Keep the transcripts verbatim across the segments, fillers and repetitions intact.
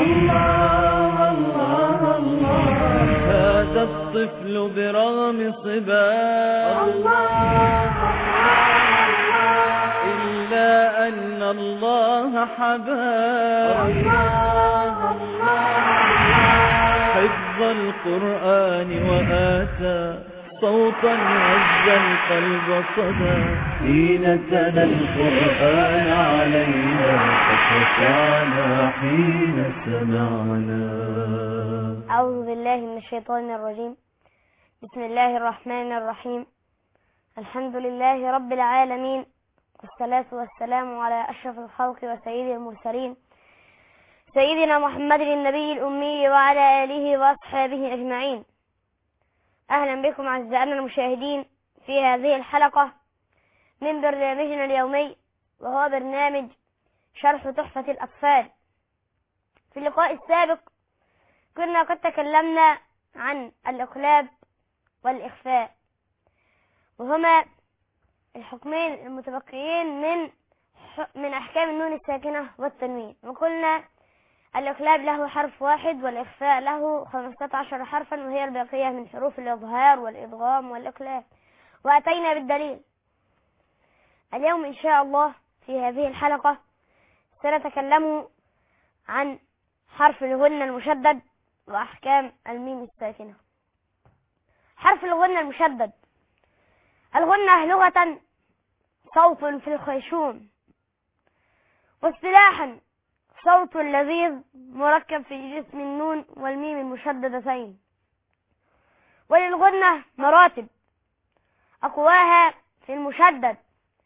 الله الله الله. هذا الطفل برغم صباه الله الله، إلا أن الله حباه الله الله، حفظ القرآن وآتى صوتا عز القلب صدى. حين تلا القرآن علينا فخشعنا حين سمعنا. أعوذ بالله من الشيطان الرجيم. بسم الله الرحمن الرحيم. الحمد لله رب العالمين، والصلاة والسلام على أشرف الخلق وسيد المرسلين سيدنا محمد النبي الأمي وعلى آله وأصحابه أجمعين. أهلا بكم أعزائنا المشاهدين في هذه الحلقة من برنامجنا اليومي، وهو برنامج شرح تحفة الأطفال. في اللقاء السابق كنا قد تكلمنا عن الإقلاب والإخفاء، وهما الحكمين المتبقيين من من أحكام النون الساكنة والتنوين. وقلنا الإقلاب له حرف واحد والإخفاء له خمسة عشر حرفا، وهي الباقية من حروف الإظهار والإدغام والإقلاب، وأتينا بالدليل. اليوم إن شاء الله في هذه الحلقة سنتكلم عن حرف الغنة المشدد وأحكام الميم الساكنة. حرف الغنة المشدد: الغنة لغة صوت في الخيشوم، واصطلاحا صوت لذيذ مركب في جسم النون والميم المشددتين. وللغنة مراتب أقواها في المشدد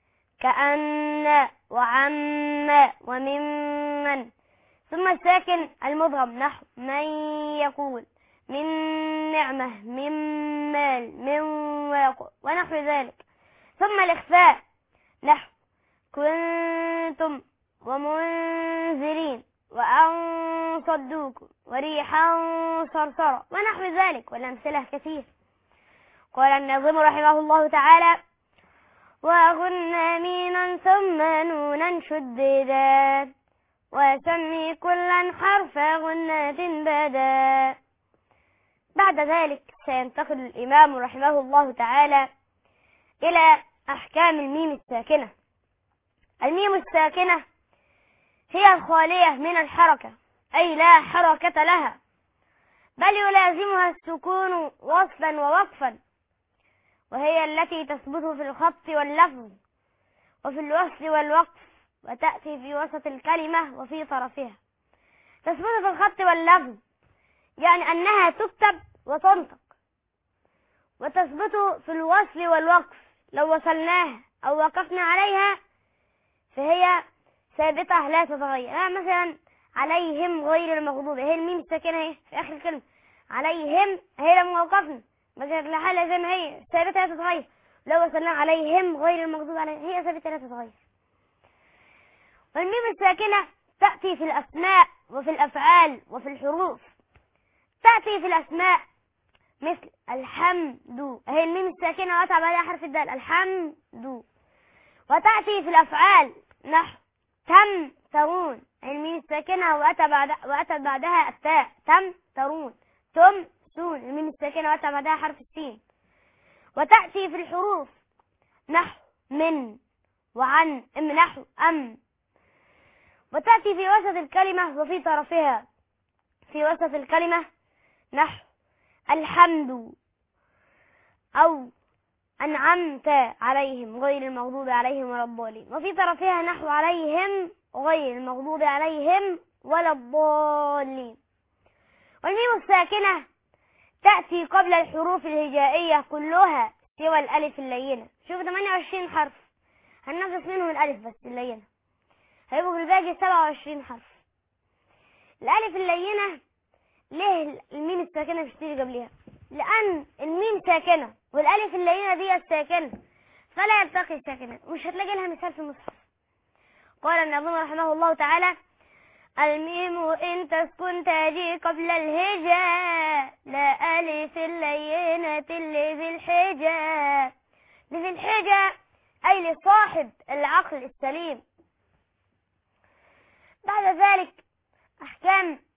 كأن وعم وممن، ثم الساكن المدغم نحو من يقول، من نعمة، من مال، من واقع ونحو ذلك. ثم الإخفاء نحو كنتم ومنذرين وأن صدوكم وريحا صرصرا ونحو ذلك، والأمثلة كثير. قال الناظم رحمه الله تعالى: وغن مينا ثم نونا شددا وسمي كلا حرف غنة بدا. بعد ذلك سينتقل الإمام رحمه الله تعالى إلى أحكام الميم الساكنة. الميم الساكنة هي الخالية من الحركة، أي لا حركة لها، بل يلازمها السكون وصلا ووقفا، وهي التي تثبت في الخط واللفظ وفي الوصل والوقف، وتأتي في وسط الكلمة وفي طرفها. تثبت في الخط واللفظ يعني أنها تكتب وتنطق، وتثبت في الوصل والوقف، لو وصلناها أو وقفنا عليها فهي ثابتة لا تتغير. يعني مثلا عليهم غير المغضوب، هي الميم الساكنة اهي في آخر الكلمة، عليهم هي لما وقفنا بقت لحالها زي ما هي ثابتة لا تتغير. لو وصلنا عليهم غير المغضوب عليهم هي ثابتة لا تتغير. والميم الساكنة تأتي في الأسماء وفي الأفعال وفي الحروف. تأتي في الأسماء مثل الحمد، هي الميم الساكنة وأتى بعدها حرف الدال الحمد. وتأتي في الأفعال نحو تم ترون، هي الميم الساكنة وأتى بعد وأتى بعدها التاء تم ترون. تم سون، الميم الساكنة وأتى بعدها حرف السين. وتأتي في الحروف نحو من وعن، ام نحو أم. وتأتي في وسط الكلمة وفي طرفها، في وسط الكلمة نحو الحمد أو أنعمت عليهم غير المغضوب عليهم ولا الضالين، وفي طرفها نحو عليهم غير المغضوب عليهم ولا الضالين. والميم الساكنة تأتي قبل الحروف الهجائية كلها سوى الألف اللينة. شوف ثمانية وعشرين حرف هننفس منهم الألف بس اللينة، هيبقوا في الباقي سبعة وعشرين حرف. الألف اللينة ليه الميم الساكنة مش تيجي قبلها؟ لأن الميم ساكنة والألف اللينة دي الساكنة فلا يلتقي الساكنة، مش هتلاقي لها مثال في المصحف. قال الناظم رحمه الله تعالى: الميم إن تسكن تجي قبل الهجاء لا ألف اللينة لذي الحجاء. لذي الحجاء أي لصاحب العقل السليم. بعد ذلك أحكام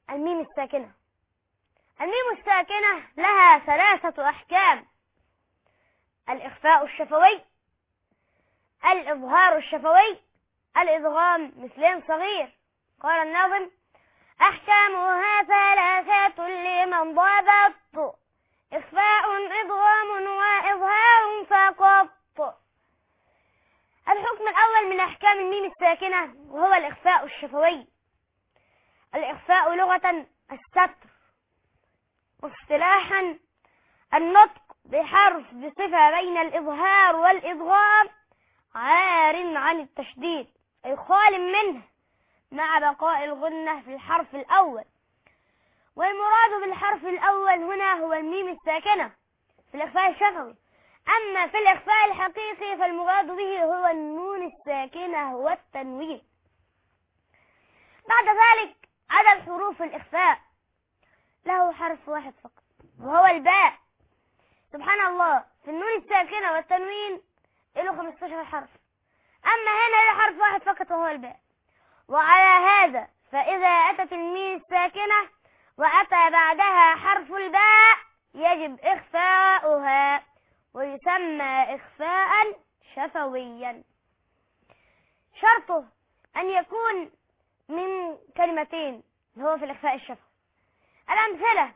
الميم الساكنة. الميم الساكنة لها ثلاثة أحكام: الإخفاء الشفوي، الإظهار الشفوي، الإدغام مثلين صغير. قال الناظم: أحكامها ثلاثة لمن ضبط، إخفاء إدغام وإظهار فقط. الحكم الأول من أحكام الميم الساكنة وهو الإخفاء الشفوي. الإخفاء لغة الستر، واصطلاحا النطق بحرف بصفة بين الإظهار والإدغام عار عن التشديد، أي خال منه، مع بقاء الغنة في الحرف الأول. والمراد بالحرف الأول هنا هو الميم الساكنة في الإخفاء الشفوي. أما في الإخفاء الحقيقي فالمراد به هو النون الساكنة والتنوين. بعد ذلك عدد حروف الإخفاء له حرف واحد فقط وهو الباء. سبحان الله، في النون الساكنة والتنوين له خمسة عشر حرف، أما هنا له حرف واحد فقط وهو الباء. وعلى هذا فإذا أتت الميم الساكنة وأتى بعدها حرف الباء يجب إخفاؤها ويسمى إخفاء شفويا. شرطه أن يكون من كلمتين هو في الإخفاء الشفوي. الأمثلة: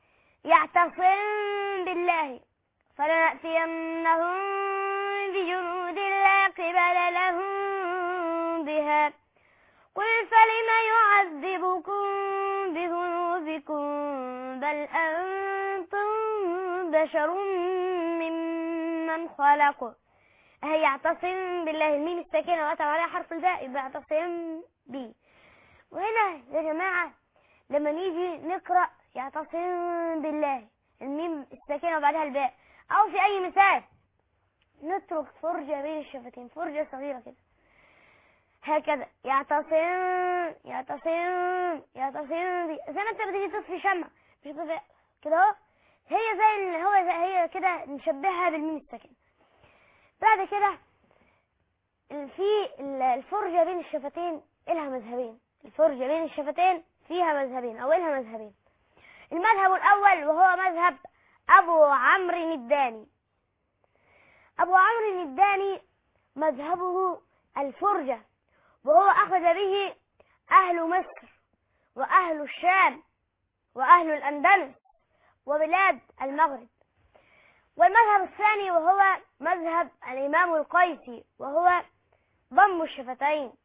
يعتصم بالله فلنأتينهم بجنود لا قبل لهم بها قل فلم يعذبكم بذنوبكم بل أنتم بشر ممن خلق. هي يعتصم بالله، الميم الساكنة وأتى عليها حرف الباء يبقى يعتصم به. وهنا يا جماعة لما نيجي نقرأ يعتصم بالله الميم الساكنة وبعدها الباء، أو في أي مثال نترك فرجة بين الشفتين، فرجة صغيرة كده هكذا، يعتصم يعتصم يعتصم بي. زي ما انت بتيجي تطفي شمع مش كده اهو، هي زي هو زي هي كده نشبهها بالميم الساكنة. بعد كده في الفرجة بين الشفتين لها مذهبين، الفرجة بين الشفتين فيها مذهبين أو لها مذهبين. المذهب الأول وهو مذهب أبو عمرو الداني. أبو عمرو الداني مذهبه الفرجة، وهو أخذ به أهل مصر وأهل الشام وأهل الأندلس وبلاد المغرب. والمذهب الثاني وهو مذهب الإمام القيسي وهو ضم الشفتين،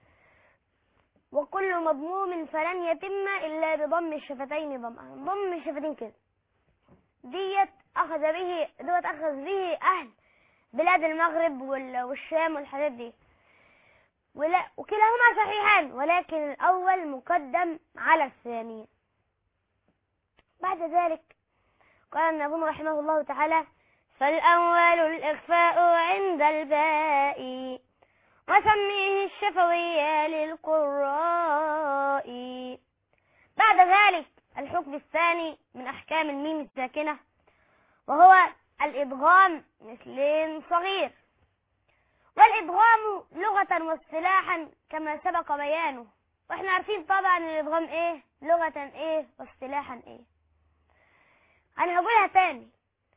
وكل مضموم فلن يتم إلا بضم الشفتين ضمًا. ضم الشفتين كده ديت أخذ به دوت أخذ به أهل بلاد المغرب والشام والحاجات دي، وكلاهما صحيحان ولكن الأول مقدم على الثاني. بعد ذلك قال الناظم رحمه الله تعالى: فالأول الإخفاء عند الباء وسميه الشفوي للقراء. بعد ذلك الحكم الثاني من أحكام الميم الساكنة وهو الإدغام مثلين صغير. والإدغام لغة واصطلاحا كما سبق بيانه، واحنا عارفين طبعا الإدغام ايه لغة ايه واصطلاحا ايه. انا هقولها تاني: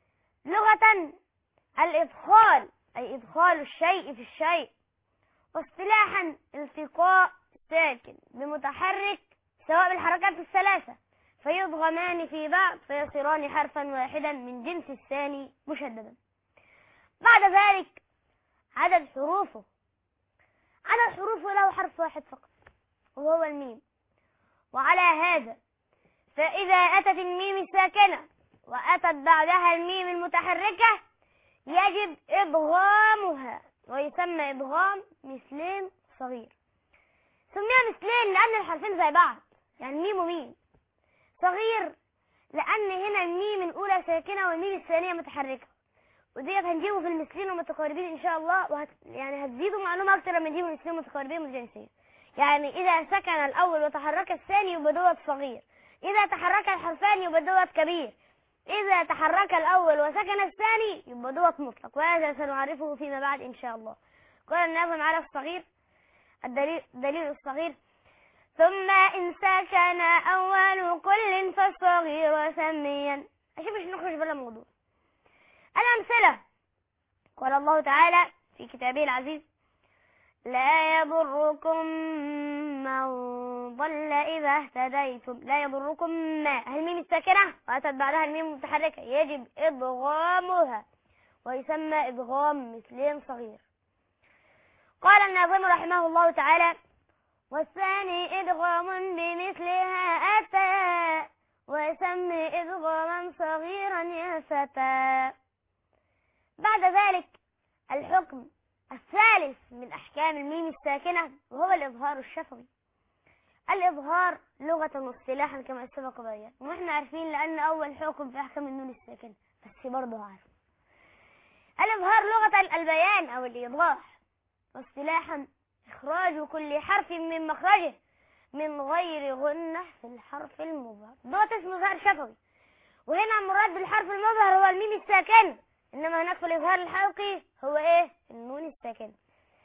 لغة الإدخال أي إدخال الشيء في الشيء، واصطلاحا التقاء ساكن بمتحرك سواء بالحركات الثلاثة فيضغمان في بعض فيصيران حرفا واحدا من جنس الثاني مشددا. بعد ذلك عدد حروفه. عدد حروفه له حرف واحد فقط وهو الميم. وعلى هذا فإذا أتت الميم الساكنة وأتت بعدها الميم المتحركة يجب إدغامها ويسمى إدغام مثلين صغير. سميها مثلين لأن الحرفين زي بعض، يعني ميم وميم. صغير لأن هنا الميم الأولى ساكنة والميم الثانية متحركة، وديت هنجيبه في المثلين والمتقاربين إن شاء الله، وهت... يعني هتزيدوا معلومة أكتر لما نجيبوا المثلين والمتقاربين والجنسية. يعني إذا سكن الأول وتحرك الثاني يبقى دوت صغير، إذا تحرك الحرفان يبقى دوت كبير، إذا تحرك الأول وسكن الثاني يبقى دوت مطلق، وهذا سنعرفه فيما بعد إن شاء الله. قال الناظم على الصغير الدليل دليل الصغير: ثم إن سكن أول كل فالصغير سميا. عشان مش نخرج بلا موضوع. الأمثلة: قال الله تعالى في كتابه العزيز: لا يضركم من ضل إذا اهتديتم. لا يضركم ما، الميم الساكنة وأتت بعدها الميم المتحركة يجب إدغامها ويسمى إدغام مثلين صغير. قال الناظم رحمه الله تعالى: والثاني إدغام بمثلها أتى ويسمي إدغاما صغيرا يا فتى. بعد ذلك الحكم الثالث من أحكام الميم الساكنة وهو الإظهار الشفوي. الإظهار لغة واصطلاحا كما سبق بيان، ونحن عارفين لأن أول حكم في أحكام النون الساكنة، بس برضه عارف. الإظهار لغة البيان أو الإيضاح، واصطلاحا إخراج كل حرف من مخرجه من غير غنة في الحرف المظهر. دوت اسمه إظهار شفوي، وهنا المراد بالحرف المظهر هو الميم الساكن، إنما هناك في الإظهار الحلقي هو إيه؟ النون الساكن.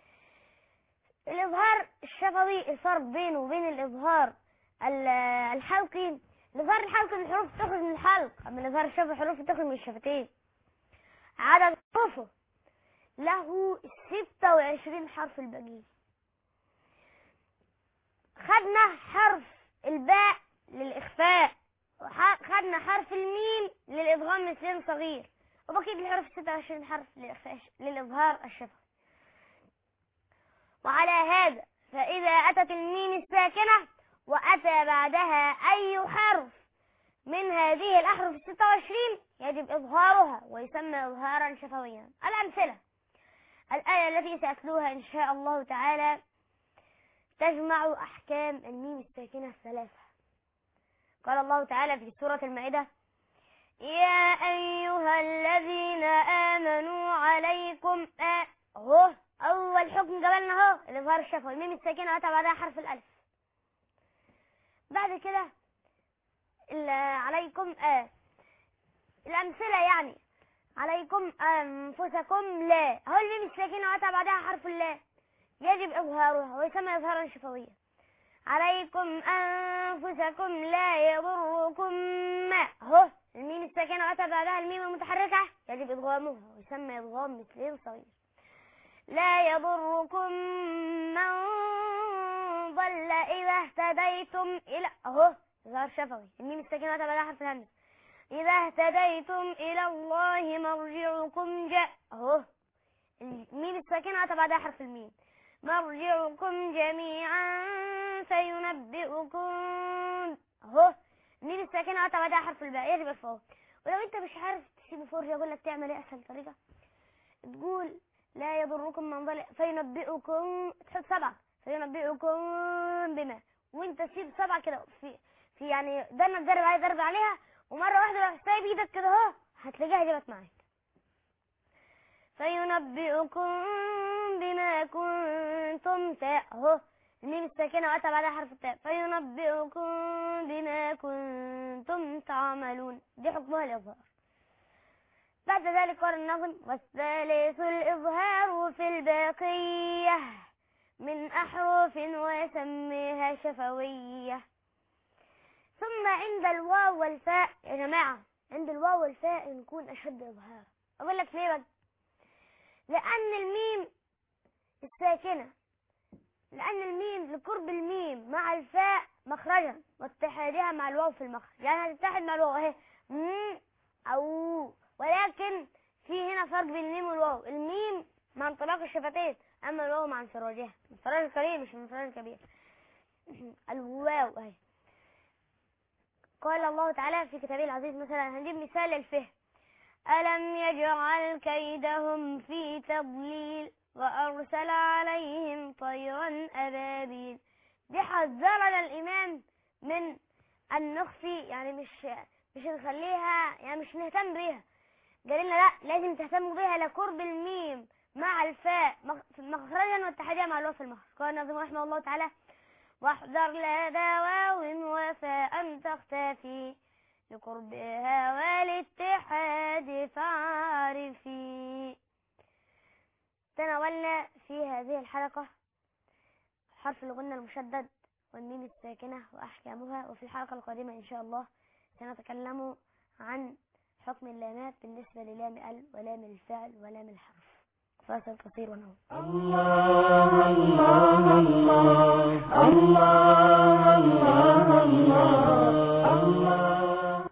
الإظهار الشفوي الفرق بينه وبين الإظهار الحلقي: الإظهار الحلقي الحروف تخرج من الحلق، أما الإظهار الشفوي الحروف تخرج من الشفتين. عدد حروفه له ستة وعشرين حرف الباقي. خدنا حرف الباء للإخفاء، وخدنا حرف الميم للإدغام مثلين صغير، وبقيت الحروف ستة وعشرين حرف للإظهار الشفوي. وعلى هذا فإذا أتت الميم الساكنة وأتى بعدها أي حرف من هذه الأحرف الستة وعشرين يجب إظهارها ويسمى إظهارا شفويا. الأمثلة: الآية التي سأتلوها إن شاء الله تعالى تجمع أحكام الميم الساكنة الثلاثة. قال الله تعالى في سورة المائدة: يا أيها الذين آمنوا عليكم أهو أول حكم قبلنا اهو الإظهار الشفوي، الميم الساكنة أتى بعدها حرف الألف. بعد كده عليكم آه الأمثلة يعني: عليكم أنفسكم لا، هو الميم الساكنة أتى بعدها حرف اللا يجب إظهارها ويسمى إظهارا شفويا. عليكم أنفسكم لا يضركم ما، هو الميم الساكنة أتى بعدها الميم المتحركة يجب إدغامها ويسمى إدغام مثلين صغير. لا يضركم من ضل إذا اهتديتم إلى، أهو إظهار شفوي، الميم الساكنة أتى بعدها حرف الهمزة. إذا اهتديتم إلى الله مرجعكم جاء، أهو الميم الساكنة أتى بعدها حرف الميم. مرجعكم جميعا فينبئكم، أهو الميم الساكنة أتى بعدها حرف الباء يجب إخفاؤه. ولو أنت مش عارف تسيب فرجة أقول لك تعمل إيه أسهل طريقة، تقول لا يضركم من ضل فينبئكم، تحط سبعة فينبئكم بما، وأنت تسيب سبعة كده في في يعني دايما تدرب عليها تدرب عليها، ومرة واحدة لو سايب ايدك كده اهو هتلاقيها جابت معاك. فينبئكم بما كنتم تاء، اهو الميم الساكنة وأتى بعدها حرف التاء. فينبئكم بما كنتم تعملون، دي حكمها الإظهار. بعد ذلك قال النظم: والثالث الإظهار في الباقية من أحرف ويسميها شفوية. ثم عند الواو والفاء يا جماعة، عند الواو والفاء نكون أشد إظهار. أقول لك ليه بقى؟ لأن الميم الساكنة لأن الميم لقرب الميم مع الفاء مخرجا واتحادها مع الواو في المخرج، يعني هتتحد مع الواو اهي م أو، ولكن في هنا فرق بين الميم والواو، الميم مع انطلاق الشفتين أما الواو مع انفراجها، انفراج القليل مش انفراج الكبير. الواو اهي. قال الله تعالى في كتابه العزيز مثلا، هنجيب مثال الفهم: ألم يجعل كيدهم في تضليل وأرسل عليهم طيرا أبابيل. دي حذرنا الإمام من أن نخفي، يعني مش مش نخليها، يعني مش نهتم بيها، قال لنا لا لازم تهتموا بيها لقرب الميم مع الفاء مخرجا واتحادها مع الواو في المخرج. قال الناظم رحمه الله تعالى: واحذر لدى واو وفاء تختفي لقربها والاتحاد فاعرفي. تناولنا في هذه الحلقة حرف الغنة المشدد والميم الساكنة وأحكامها. وفي الحلقة القادمة إن شاء الله سنتكلم عن حكم اللامات بالنسبة للام ال ولام الفعل ولام الحرف. فاصل قصير ونعود. الله الله الله الله الله الله الله.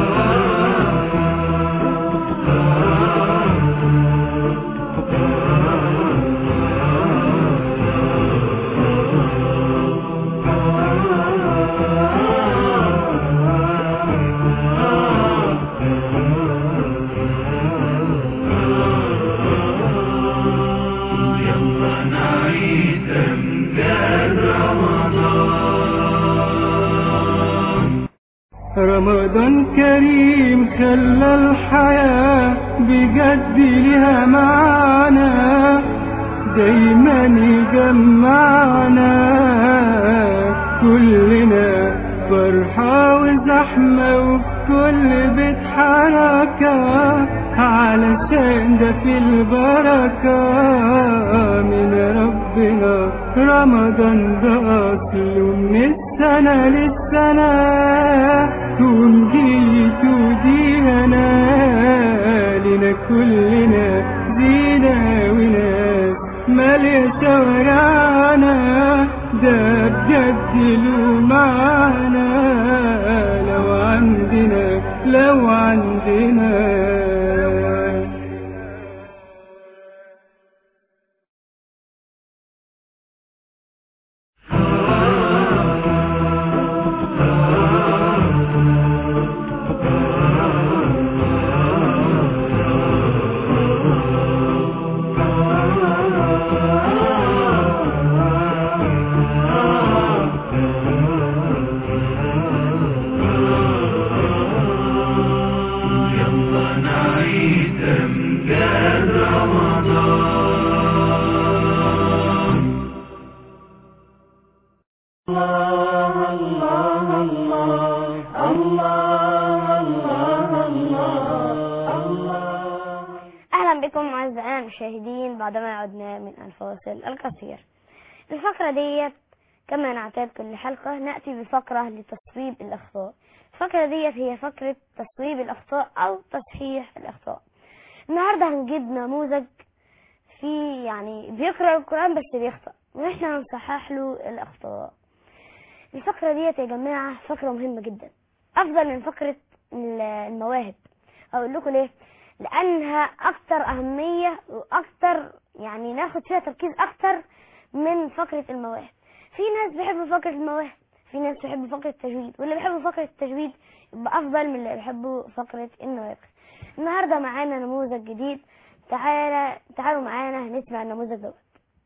رمضان كريم خلى الحياة بجد لها معانا، دايما يجمعنا كلنا فرحة وزحمة وفي كل بيت حركة، علشان ده في البركة من ربنا. رمضان ده أصله من السنة للسنة، ونجيت ودينا لنا كلنا زينة وناس مالية شوارعنا، ده بجد له معانا لو عندنا لو عندنا. أهلا بكم أعزائنا المشاهدين بعدما عدنا من الفاصل القصير. الفقرة ديت كما نعتاد كل حلقة نأتي بفقرة لتصويب الأخطاء. الفقرة ديت هي فقرة تصويب الأخطاء أو تصحيح الأخطاء. النهاردة هنجيب نموذج في يعني بيقرأ القرآن بس بيخطأ ونحن هنصحح له الأخطاء. الفقرة ديت يا جماعة فقرة مهمة جدا، أفضل من فقرة المواهب. أقول لكم ليه؟ لأنها أكثر أهمية وأكثر يعني ناخد فيها تركيز أكثر من فقرة المواهب. في ناس بيحبوا فقرة المواهب، في ناس بيحبوا فقرة التجويد، واللي بيحبوا فقرة التجويد يبقى أفضل من اللي بيحبوا فقرة المواهب. النهاردة معانا نموذج جديد، تعالى تعالوا معانا نسمع النموذج دوت.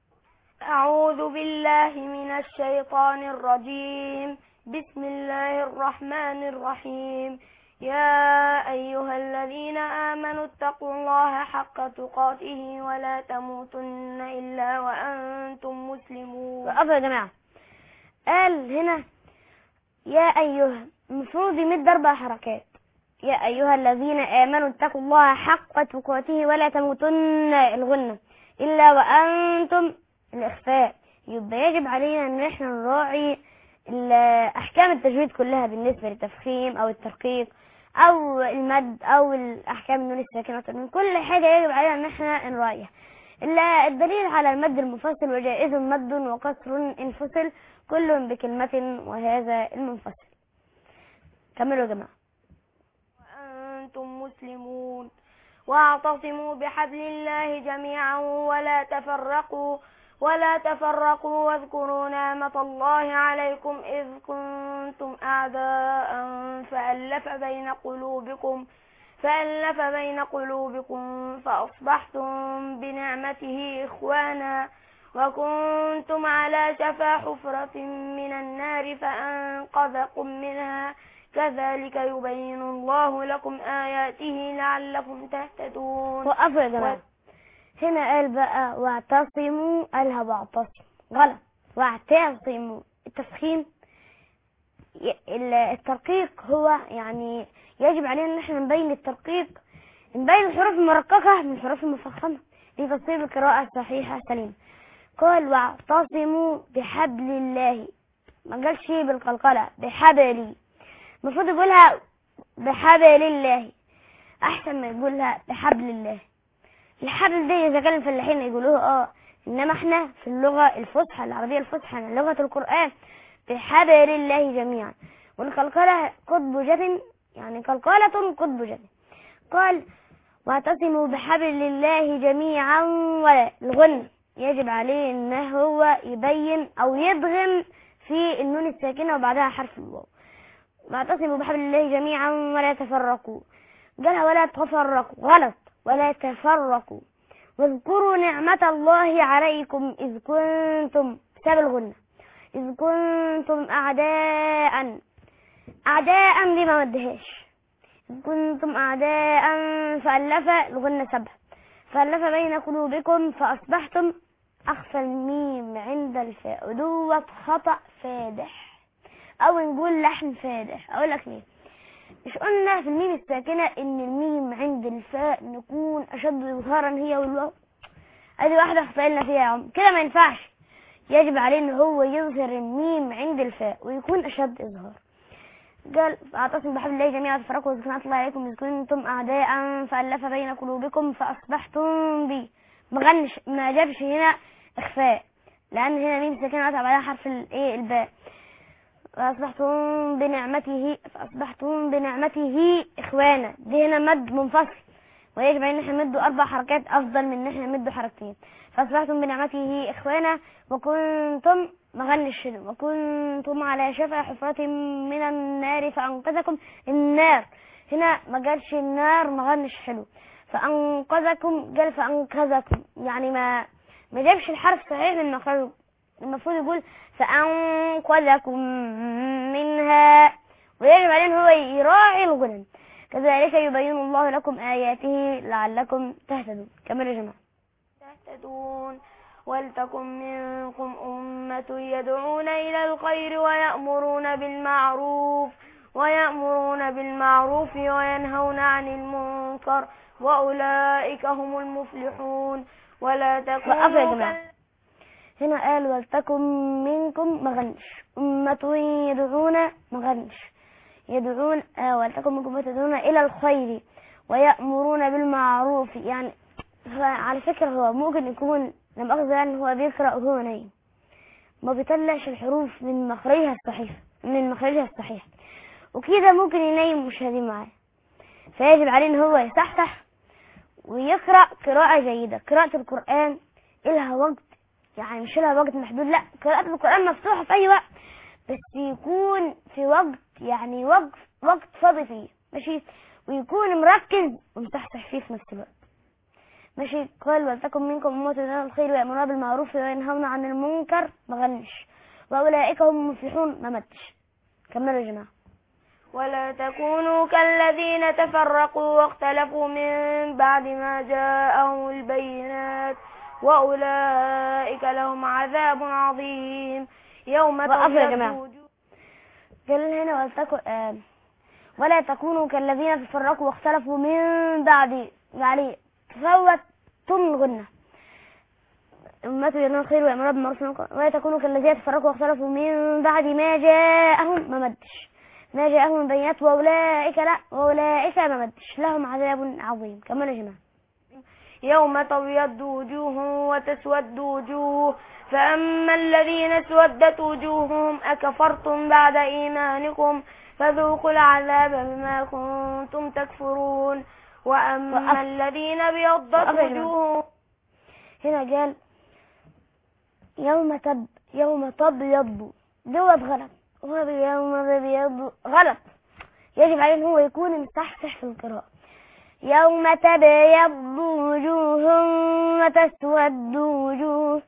أعوذ بالله من الشيطان الرجيم. بسم الله الرحمن الرحيم. يا أيها الذين آمنوا اتقوا الله حق تقاته ولا تموتن إلا وأنتم مسلمون. أفضل يا جماعة، قال هنا يا أيها، المفروض يمد أربع حركات. يا أيها الذين آمنوا اتقوا الله حق تقاته ولا تموتن الغنة إلا وأنتم الإخفاء. يبقى يجب علينا أن احنا نراعي أحكام التجويد كلها بالنسبة للتفخيم أو الترقيق أو المد أو الأحكام النون الساكنة، من كل حاجة يجب علينا أن احنا نراعيها. الدليل على المد المنفصل وجائز مد وقصر انفصل كل بكلمة وهذا المنفصل. كملوا يا جماعة. وأنتم مسلمون. واعتصموا بحبل الله جميعا ولا تفرقوا ولا تفرقوا واذكروا نعمة الله عليكم إذ كنتم أعداء فألف بين قلوبكم فألف بين قلوبكم فأصبحتم بنعمته إخوانا وكنتم على شفا حفرة من النار فأنقذكم منها كذلك يبين الله لكم آياته لعلكم تهتدون. وقفوا يا جماعة، هنا قال بقى واعتصموا، قالها واعتصموا غلط. واعتصموا التفخيم الترقيق هو يعني يجب علينا ان احنا نبين الترقيق، نبين الحروف المرققة من الحروف المفخمة لتصويب القراءة الصحيحة سليمة. قال واعتصموا بحبل الله ما قالش بالقلقلة بحبلي، المفروض يقولها بحبل الله، احسن ما يقولها بحبل الله. الحبل دي اذا كان الفلاحين يقولوها اه، انما احنا في اللغة الفصحى العربية الفصحى لغة القرآن بحبل الله جميعا. والقلقلة قطب جد، يعني قلقلة قطب جد. قال واعتصموا بحبل الله جميعا، ولا الغن يجب عليه ان هو يبين او يدغم في النون الساكنة وبعدها حرف الواو. واعتصموا بحبل الله جميعا ولا تفرقوا، قالها ولا تفرقوا غلط، ولا تفرقوا. واذكروا نعمة الله عليكم إذ كنتم بسبب الغنة، إذ كنتم أعداء، أعداء دي ما مدهاش، إذ كنتم أعداء فألف الغنة سبع، فألف بين قلوبكم فأصبحتم. أخفى الميم عند الفاء دوت خطأ فادح، أو نقول لحن فادح. أقول لك ليه؟ مش قلنا في الميم الساكنة إن الميم عند الفاء نكون أشد إظهارا هي والواو؟ أدي واحدة خطأنا فيها يا عم، كده ما ينفعش. يجب عليه إن هو يظهر الميم عند الفاء ويكون أشد إظهار. قال فاعتصموا بحبل الله جميعا تفرقوا واذكروا نعمة الله عليكم إذ كنتم أعداء فألف بين قلوبكم فأصبحتم بي. ما غنش، ما جابش هنا إخفاء، لأن هنا ميم ساكنة أتعب عليها حرف الإيه الباء. فأصبحتم بنعمته، فأصبحتم بنعمته إخوانا، دي هنا مد منفصل، ويجب أن احنا نمده أربع حركات أفضل من أن احنا نمده حركتين. فأصبحتم بنعمته إخوانا وكنتم مغنش، وكنتم على شفا حفرة من النار فأنقذكم. النار هنا ما قالش النار مغنش حلو، فأنقذكم قال فأنقذكم، يعني ما ما جابش الحرف صحيح من مخرجه. المفروض يقول فأنقذكم منها، ويجب عليه هو يراعي الغنم. كذلك يبين الله لكم آياته لعلكم تهتدون. كمل يا جماعة. تهتدون. ولتكن منكم أمة يدعون إلى الخير ويأمرون بالمعروف ويأمرون بالمعروف وينهون عن المنكر وأولئك هم المفلحون. ولا تكونوا هنا قال ولتكن منكم مغنش أمة يدعون مغنش يدعون آه ولتكن منكم يدعون إلى الخير ويأمرون بالمعروف. يعني على فكرة هو ممكن يكون لم أخذ يعني هو بيقرأ وهو نايم، ما بيطلعش الحروف من مخرجها الصحيح من مخرجها الصحيح، وكده ممكن ينيم مشاهدين معاه. فيجب عليه ان هو يصحصح ويقرأ قراءة جيدة. قراءة القرآن إلها وقت، يعني مش لها وقت محدود، لا، قراءة القرآن مفتوحة في أي وقت، بس يكون في وقت يعني وقت وقت فاضي فيه، ماشي، ويكون مركز ومصحصح فيه في نفس الوقت، ماشي. قال ولتكن منكم أمة يدعون الخير ويأمرون بالمعروف وينهون عن المنكر ما غنش وأولئك هم المفلحون ما متش. كملوا يا جماعة. ولا تكونوا كالذين تفرقوا واختلفوا من بعد ما جاءهم البينات وأولئك لهم عذاب عظيم يوم تبيض وجوه. قال هنا ولتكن آه ولا تكونوا كالذين تفرقوا واختلفوا من بعد، يعني فوتم الغنة أمة يدعون الخير ويأمرون بالمعروف ولا تكونوا كالذين تفرقوا واختلفوا من بعد ما جاءهم ما مدش ما جاءهم البينات وأولئك لا وأولئك ما مدش لهم عذاب عظيم. كمان يا جماعة. يوم تبيض وجوه وتسود وجوه فأما الذين اسودت وجوههم أكفرتم بعد إيمانكم فذوقوا العذاب بما كنتم تكفرون وأما وأف... الذين ابيضت وجوههم. هنا قال يوم تب يوم تبيض دوت غلط، ويوم تبيض غلط، يجب عليه هو يكون مصحصح في القراءة. يوم تبيض وجوه وتسود وجوه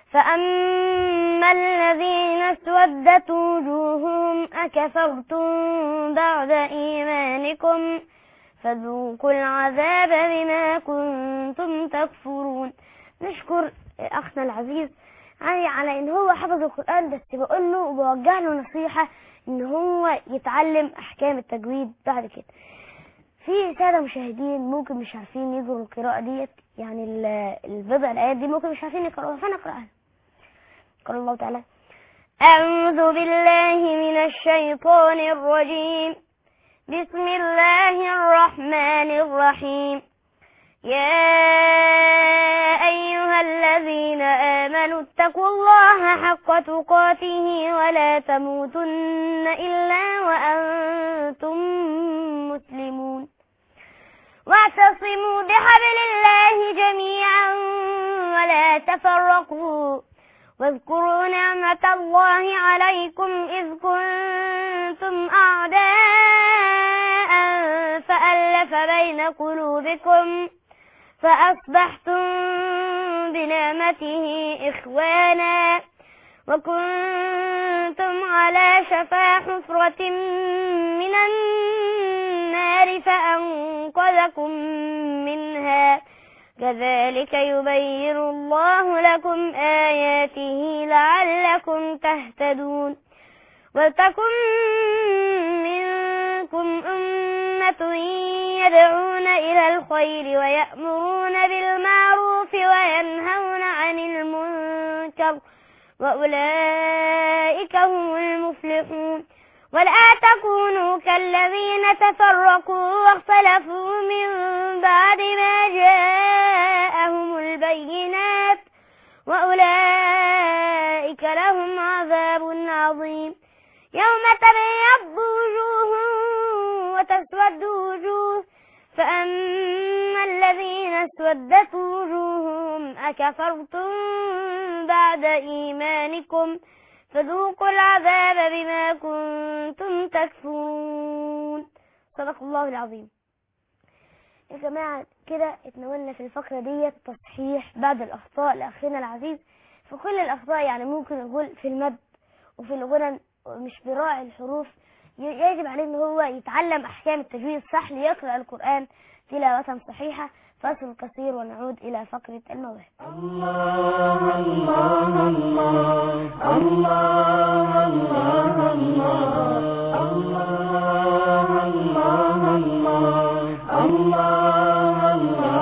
فأما الذين اسودت وجوههم أكفرتم بعد إيمانكم فذوقوا العذاب بما كنتم تكفرون. نشكر أخنا العزيز يعني على إن هو حفظ القرآن، بس بقول له وبوجه له نصيحة إن هو يتعلم أحكام التجويد بعد كده. في سادة مشاهدين ممكن مش عارفين يجروا القراءة ديت، يعني البضع الآيات دي ممكن مش عارفين يقرأوها، فنقرأها. قال الله تعالى أعوذ بالله من الشيطان الرجيم. بسم الله الرحمن الرحيم. يا أيها الذين آمنوا اتقوا الله حق تقاته ولا تموتن إلا وأنتم مسلمون. واعتصموا بحبل الله جميعا ولا تفرقوا. واذكروا نعمة الله عليكم إذ كنتم أعداء فألف بين قلوبكم فأصبحتم بنعمته إخوانا وكنتم على شفا حفرة من النار فأنقذكم منها. كذلك يبين الله لكم آياته لعلكم تهتدون. ولتكن منكم أمة يدعون إلى الخير ويأمرون بالمعروف وينهون عن المنكر وأولئك هم المفلحون. ولا تكونوا كالذين تفرقوا واختلفوا من بعد ما جاءهم البينات وأولئك لهم عذاب عظيم. يوم تبيض وجوه وتسود وجوه فأما الذين اسودت وجوههم أكفرتم بعد إيمانكم فذوقوا العذاب بما كنتم تكفرون. صدق الله العظيم. يا جماعة كده اتناولنا في الفقرة دي تصحيح بعض الأخطاء لأخينا العزيز في كل الأخطاء، يعني ممكن نقول في المد وفي الغنى مش براعي الحروف. يجب عليه ان هو يتعلم أحكام التجويد الصح ليقرأ القرآن تلاوة صحيحة. فاصل قصير ونعود إلى فقرة المواهب. الله الله الله الله الله الله الله الله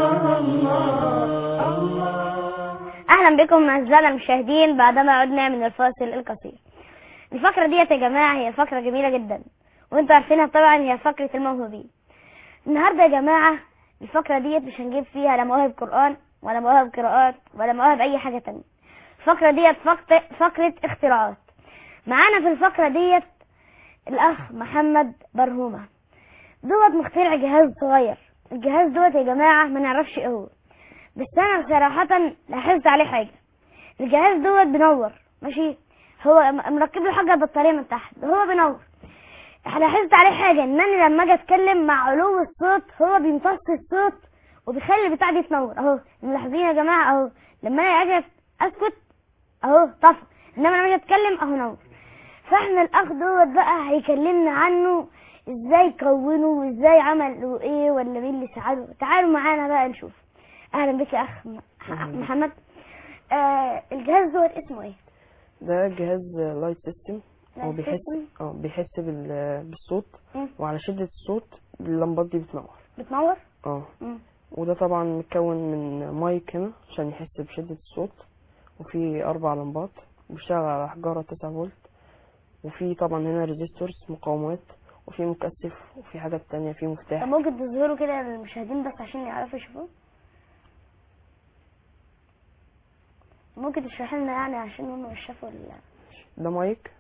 الله الله. أهلا بكم أعزائنا المشاهدين بعدما عدنا من الفاصل القصير. الفقرة دي يا جماعة هي فقرة جميلة جدا وانتوا عارفينها طبعا، هي فقرة الموهوبين. النهاردة يا جماعة الفقرة ديت مش هنجيب فيها لا مواهب قرآن ولا مواهب قراءات ولا مواهب أي حاجة تانية. الفقرة ديت فقرة اختراعات. معانا في الفقرة ديت الأخ محمد برهومة دوت مخترع جهاز صغير. الجهاز دوت يا جماعة ما نعرفش ايه هو، بس أنا صراحة لاحظت عليه حاجة. الجهاز دوت بنور ماشي، هو مركب له حاجة بطارية من تحت هو بنور. لاحظت عليه حاجة ان انا لما اجي اتكلم مع علو الصوت هو بيمتص الصوت وبيخلي البتاع دي تنور اهو. ملاحظين يا جماعة اهو لما انا اجي اسكت اهو طفى، انما لما اجي اتكلم اهو نور. فاحنا الاخ دوت بقى هيكلمنا عنه ازاي كونه وازاي عمل ايه ولا مين اللي ساعده. تعالوا معانا بقى نشوف. اهلا بك يا اخ محمد. آه الجهاز دوت اسمه ايه؟ ده جهاز لايت سيستم. هو بيحس اه بيحس بالصوت م. وعلى شدة الصوت اللمبات دي بتنور بتنور اه وده طبعا متكون من مايك هنا عشان يحس بشدة الصوت، وفي اربع لمبات بيشتغل على حجارة تسعة فولت، وفي طبعا هنا ريزيستورز مقاومات، وفي مكثف، وفي حاجات تانية، في مفتاح. طب ممكن تظهروا كده للمشاهدين بس عشان يعرفوا يشوفوه؟ ممكن تشرح لنا يعني عشان هم مش شافوا ال... ده مايك،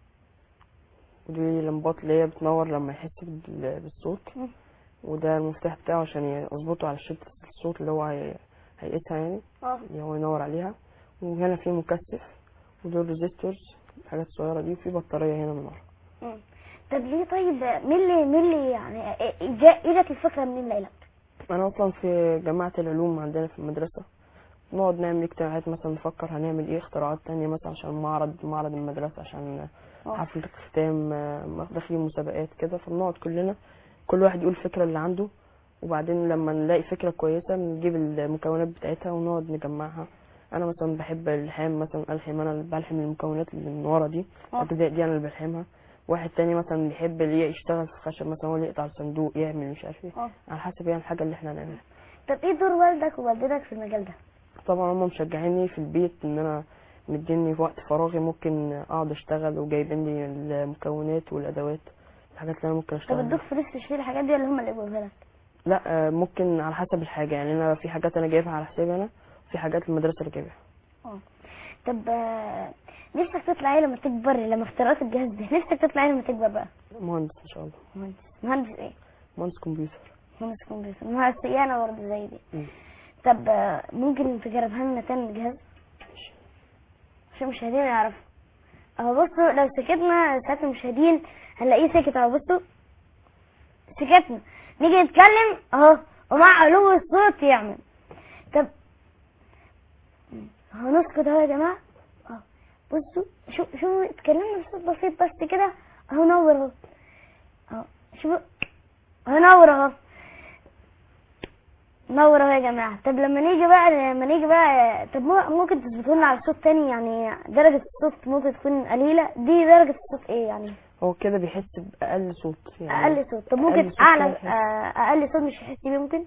ودي لمبات اللي هي بتنور لما يحس بالصوت، م. وده المفتاح بتاعه عشان يظبطه على شدة الصوت اللي هو هيقيسها يعني اه اللي هو ينور عليها. وهنا في مكثف، ودول ريزيستورز الحاجات الصغيرة دي، وفي بطارية هنا من ورا. طب ليه طيب مين اللي مين اللي يعني اجت الفكرة منين لك؟ انا اصلا في جامعة العلوم عندنا في المدرسة نقعد نعمل اجتماعات، مثلا نفكر هنعمل ايه اختراعات تانية، مثلا عشان معرض معرض المدرسة، عشان حفلة الختام، داخلين مسابقات كده، فبنقعد كلنا كل واحد يقول الفكرة اللي عنده، وبعدين لما نلاقي فكرة كويسة بنجيب المكونات بتاعتها ونقعد نجمعها. انا مثلا بحب اللحام، مثلا الحم انا بلحم المكونات اللي من ورا دي، الاجزاء دي انا اللي بلحمها. واحد تاني مثلا بيحب اللي يشتغل في الخشب، مثلا هو اللي يقطع الصندوق يعمل مش عارف ايه، على حسب يعني الحاجة اللي احنا هنعملها. طب ايه دور والدك ووالدتك في المجال ده؟ طبعا هم مشجعيني في البيت ان انا مديني في وقت فراغي ممكن اقعد اشتغل، وجايبين لي المكونات والادوات الحاجات اللي انا ممكن طب اشتغل ادوك بيها. فلوس تشتري الحاجات دي ولا هم اللي يجيبوها لك؟ لا آه، ممكن على حسب الحاجه، يعني انا في حاجات انا جايبها على حسابي انا، في حاجات المدرسه اللي جايبها. اه. طب آه، نفسك تطلع ايه لما تكبر؟ لما اخترعت الجهاز ده نفسك تطلع ايه لما تكبر بقى؟ مهندس ان شاء الله. مهندس. مهندس ايه؟ مهندس كمبيوتر. مهندس كمبيوتر. مهندس صيانة برضه زي دي. مم. طب آه، ممكن تجربها لنا تاني الجهاز عشان المشاهدين يعرفوا؟ اهو بصوا، لو سكتنا ساعات المشاهدين هنلاقيه سكت اهو. بصوا سكتنا، نيجي نتكلم اهو ومع علو الصوت يعمل. طب هنسكت اهو يا جماعه اهو. بصوا شو شو اتكلمنا بصوت بسيط بس كده اهو. نور اهو اهو. شوفوا اهو نور اهو. نور اهو يا جماعه. طب لما نيجي بقى لما نيجي بقى طب ممكن تظبطوا لنا على صوت تاني؟ يعني درجه الصوت ممكن تكون قليله، دي درجه الصوت ايه يعني؟ هو كده بيحس باقل صوت يعني. اقل صوت. طب ممكن صوت اعلى كده آه، اقل صوت مش هيحس بيه ممكن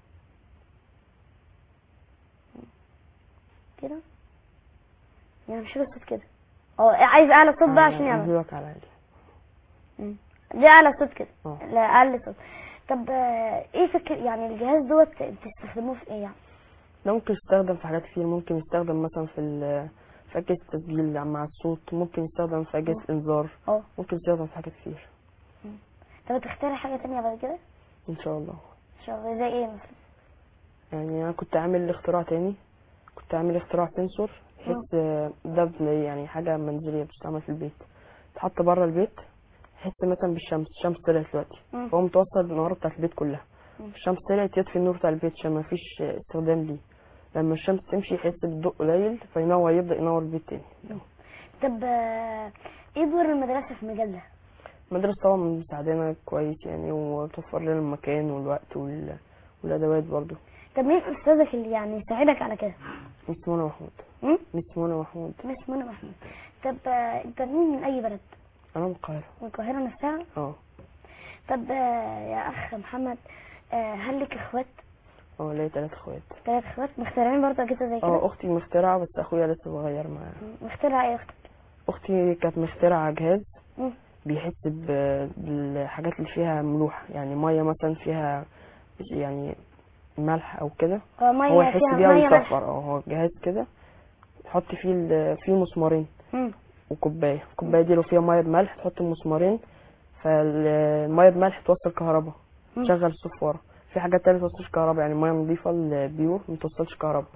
كده يعني؟ مش الصوت كده اه. عايز اعلى صوت بقى عشان يعمل. يعمل لك على عادي. مم. دي اعلى صوت كده. اه. لا اقل صوت. طب آه، ايه فكر يعني الجهاز دوت بتستخدموه في ايه يعني؟ ده ممكن يستخدم في حاجات كتير. ممكن يستخدم مثلا في ال- في أجهزة التسجيل مع الصوت، ممكن يستخدم في أجهزة إنذار، اه. ممكن يستخدم في حاجات كتير طب تختار حاجه تانية بعد كده إن شاء الله. ان شاء الله؟ زي ايه مثلا؟ يعني أنا كنت عامل اختراع تاني، كنت عامل اختراع سنسور بحيث ده بن- يعني حاجة منزلية بتستعمل في البيت، تحط بره البيت تحس مثلا بالشمس. الشمس طلعت دلوقتي مم. فهو متوصل بالنهار بتاعت البيت كلها. مم. الشمس طلعت يطفي النور بتاع البيت عشان مفيش استخدام ليه. لما الشمس تمشي يحس بالضوء قليل فينور، يبدأ ينور البيت تاني. طب آه، ايه دور المدرسه في المجال ده؟ المدرسة طبعا مساعدانا كويس يعني، وتوفر لنا المكان والوقت وال... والأدوات برضو. طب مين استاذك اللي يعني يساعدك على كده؟ مس منى محمود. مم؟ مس منى محمود. مس منى محمود. طب آه، انت مين من اي بلد؟ أنا من القاهرة. من القاهره نفسها؟ اه. طب آه، يا اخ محمد، آه، هل لك اخوات؟ اه ليا تلات اخوات. ثلاث اخوات مخترعين برضه كده زي كده؟ اه اختي مخترعة بس اخويا لسه صغير معاها. مخترعه ايه اختك؟ اختي كانت مخترعة جهاز مم. بيحس ب- بالحاجات اللي فيها ملوحة، يعني مية مثلا فيها يعني ملح او كده، اه هو ميه يحس فيها بيها ميه ملح. ويصفر. اه هو جهاز كده تحط فيه ال- فيه مسمارين مم. وكوباية. الكوباية دي لو فيها مية بملح تحط المسمارين، فالمية بملح توصل كهرباء مم. تشغل الصفارة. في حاجات تانية متوصلش كهرباء، يعني مية نظيفة البيور متوصلش كهرباء.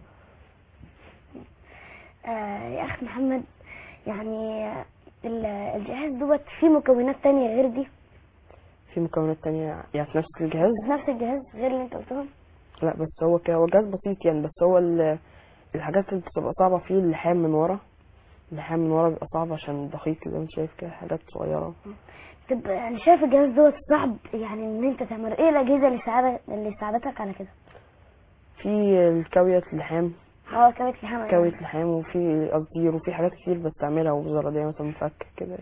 آه يا اخ محمد، يعني ال- الجهاز دوت فيه مكونات تانية غير دي؟ في مكونات تانية يعني في نفس الجهاز؟ نفس الجهاز غير اللي انت قلتهم؟ لا بس هو كده هو جهاز بسيط يعني، بس هو ال- الحاجات اللي بتبقى صعبة فيه اللحام من ورا. اللحام من ورا بيبقى صعب عشان دقيق زي ما انت شايف كده، حاجات صغيرة. طب انا شايف الجهاز دوت صعب يعني ان انت تعمل. ايه الاجهزه اللي ساعدت اللي ساعدتك على كده؟ في الكاوية اللحام، اه كاوية لحام. كاوية لحام، وفي قصدير، وفي حاجات كتير بستعملها وبزرادية مثلا مفك كده.